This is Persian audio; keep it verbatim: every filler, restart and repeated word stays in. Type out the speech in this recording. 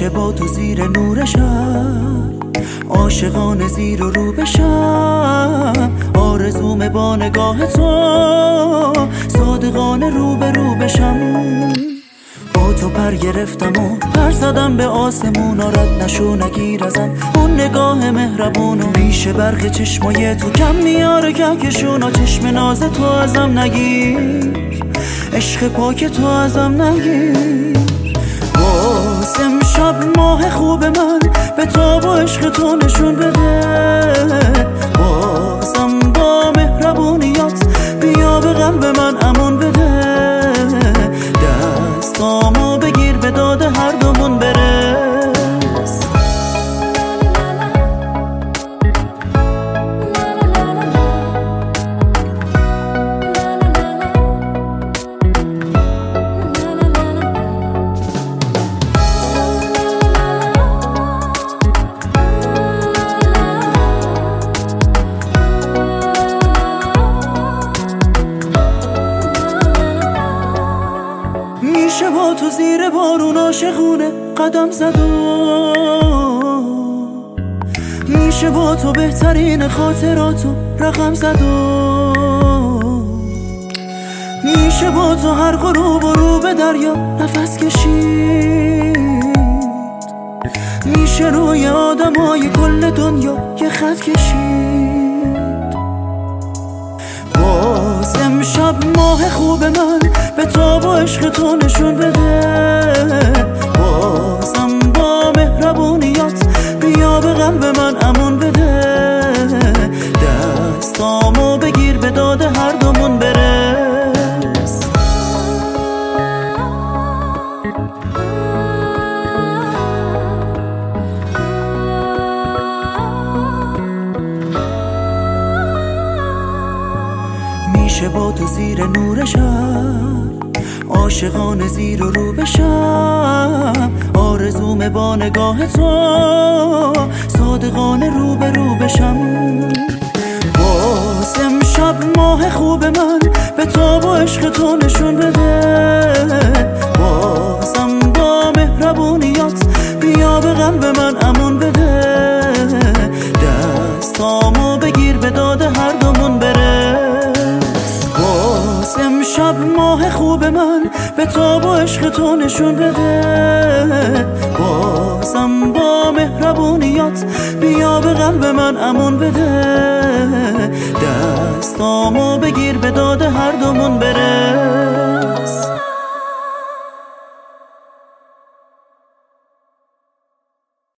میشه با تو زیر نور شب عاشقانه زیر و رو بشم، آرزوم با نگاه تو صادقانه رو به رو بشم. با تو پر گرفتم و پر زدم به آسمون، رد نشو نگیر ازم اون نگاه مهربونو. میشه برق چشمای تو کم میاره کهکشونا، چشم ناز تو ازم نگیر، عشق پاک تو ازم نگیر. باز امشب ماه خوب من به تاب و عشق تو نشون بده، بازم با مهربونیات بیا به قلب من امان بده. دستامو بگیر به داد هر دومون برس. میشه با تو زیر بارون عاشقونه قدم زد و میشه با تو بهترین خاطراتو رقم زد و میشه با تو هر غروب و رو به دریا نفس کشید. میشه روی آدمای کل دنیا یه خط کشید. باز امشب ماه خوب من به تاب و عشق تو نشون بده، بازم با مهربونیات بیا به قلب من امان بده. دستامو بگیر به داد هر دومون برس. میشه با تو زیر نور شب عاشقانه زیر و رو بشم، آرزوم با نگاه تو صادقانه رو به رو بشم. باز امشب ماه خوب من به تاب و عشق تو نشون بده، بازم با مهربونیات بیا به قلب من امان بده. دستامو بگیر به داد هر دومون برس. باز امشب ماه خوب من به تاب و عشق تو نشون بده، بازم با مهربونیات بیا به قلب من امان بده. دستامو بگیر به داد هر دومون بره.